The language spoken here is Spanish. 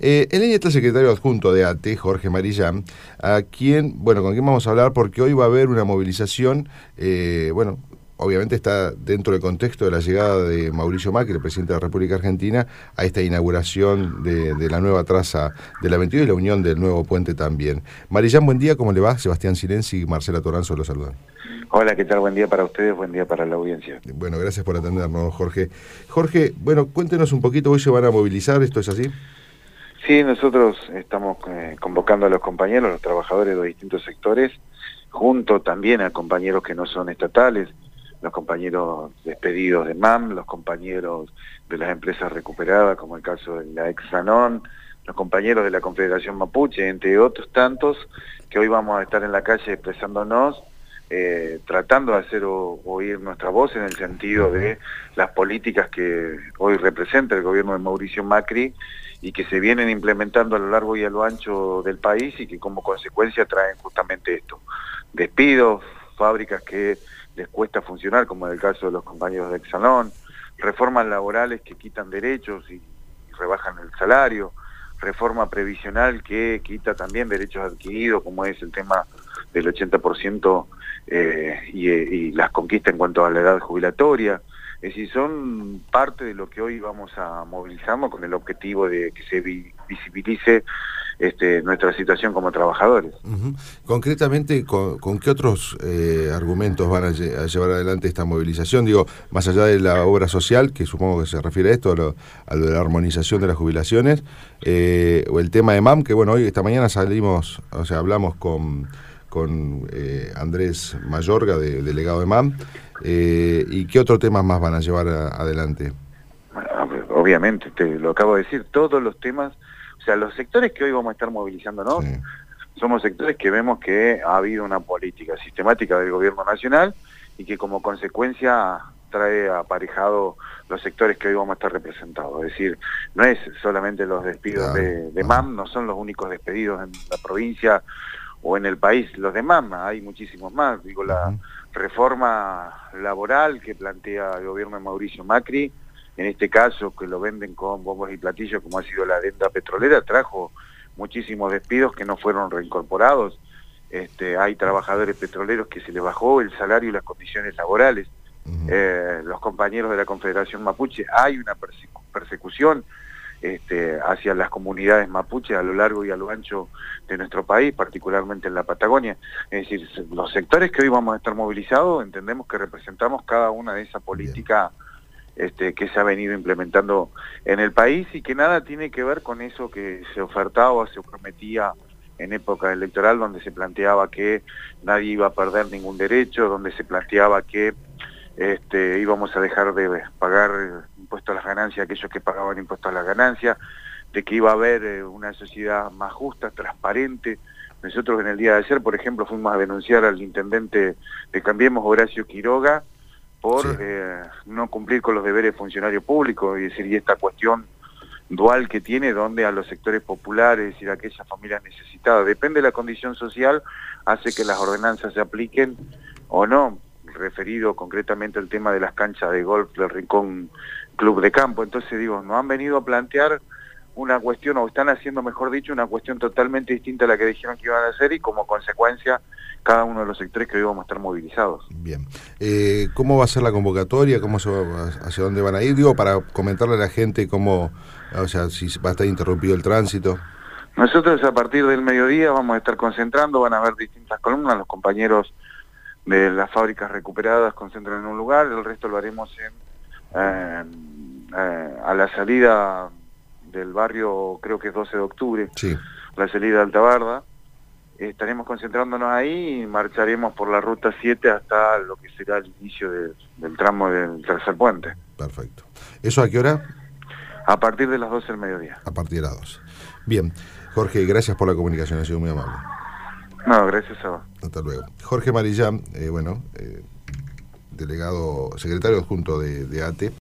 En línea está el secretario adjunto de ATE, Jorge Marillán, con quien vamos a hablar porque hoy va a haber una movilización, obviamente está dentro del contexto de la llegada de Mauricio Macri, el presidente de la República Argentina, a esta inauguración de la nueva traza de la 22 y la unión del nuevo puente también. Marillán, buen día, ¿cómo le va? Sebastián Silenzi y Marcela Toranzo los saludan. Hola, ¿qué tal? Buen día para ustedes, buen día para la audiencia. Bueno, gracias por atendernos, Jorge. Jorge, cuéntenos un poquito, ¿hoy se van a movilizar? ¿Esto es así? Sí, nosotros estamos convocando a los compañeros, los trabajadores de los distintos sectores, junto también a compañeros que no son estatales, los compañeros despedidos de MAM, los compañeros de las empresas recuperadas, como el caso de la Exanon, los compañeros de la Confederación Mapuche, entre otros tantos, que hoy vamos a estar en la calle expresándonos, tratando de hacer oír nuestra voz en el sentido de las políticas que hoy representa el gobierno de Mauricio Macri y que se vienen implementando a lo largo y a lo ancho del país y que como consecuencia traen justamente esto: despidos, fábricas que les cuesta funcionar, como en el caso de los compañeros de Exanon, reformas laborales que quitan derechos y rebajan el salario, reforma previsional que quita también derechos adquiridos, como es el tema del 80% y las conquistas en cuanto a la edad jubilatoria. Es decir, son parte de lo que hoy vamos a movilizarnos con el objetivo de que se visibilice nuestra situación como trabajadores. Concretamente, ¿con qué otros argumentos van a llevar adelante esta movilización? Digo, más allá de la obra social, que supongo que se refiere a esto, a lo de la armonización de las jubilaciones, o el tema de MAM, que hoy, esta mañana hablamos con Andrés Mayorga, delegado de MAM, ¿y qué otros temas más van a llevar adelante? Obviamente, te lo acabo de decir, todos los temas, o sea, los sectores que hoy vamos a estar movilizándonos, sí, somos sectores que vemos que ha habido una política sistemática del gobierno nacional y que como consecuencia trae aparejado los sectores que hoy vamos a estar representados. Es decir, no es solamente los despidos de MAM, no son los únicos despedidos en la provincia o en el país, los de MAM, hay muchísimos más. Digo, la reforma laboral que plantea el gobierno de Mauricio Macri, en este caso que lo venden con bombos y platillos como ha sido la adenda petrolera, trajo muchísimos despidos que no fueron reincorporados. Hay trabajadores petroleros que se les bajó el salario y las condiciones laborales. Los compañeros de la Confederación Mapuche, hay una persecución hacia las comunidades mapuche a lo largo y a lo ancho de nuestro país, particularmente en la Patagonia. Es decir, los sectores que hoy vamos a estar movilizados entendemos que representamos cada una de esas políticas que se ha venido implementando en el país y que nada tiene que ver con eso que se ofertaba, se prometía en época electoral, donde se planteaba que nadie iba a perder ningún derecho, donde se planteaba que íbamos a dejar de pagar impuestos a las ganancias aquellos que pagaban impuestos a las ganancias, de que iba a haber una sociedad más justa, transparente. Nosotros en el día de ayer, por ejemplo, fuimos a denunciar al intendente de Cambiemos, Horacio Quiroga, por no cumplir con los deberes de funcionario público, y decir, y esta cuestión dual que tiene, donde a los sectores populares y a aquellas familias necesitadas, depende de la condición social, hace que las ordenanzas se apliquen o no, referido concretamente al tema de las canchas de golf del Rincón Club de Campo. Entonces digo, nos han venido a plantear una cuestión, o están haciendo, mejor dicho, una cuestión totalmente distinta a la que dijeron que iban a hacer, y como consecuencia cada uno de los sectores que hoy vamos a estar movilizados. Bien. ¿Cómo va a ser la convocatoria? ¿Hacia dónde van a ir? Digo, para comentarle a la gente cómo, si va a estar interrumpido el tránsito. Nosotros a partir del mediodía vamos a estar concentrando, van a haber distintas columnas, los compañeros de las fábricas recuperadas concentran en un lugar, el resto lo haremos a la salida del barrio, creo que es 12 de octubre, sí, la salida de Altabarda. Estaremos concentrándonos ahí y marcharemos por la ruta 7 hasta lo que será el inicio del tramo del tercer puente. Perfecto. ¿Eso a qué hora? A partir de las 12 del mediodía. A partir de las 12. Bien. Jorge, gracias por la comunicación, ha sido muy amable. No, gracias a vos. Hasta luego. Jorge Marillán, secretario adjunto de ATE.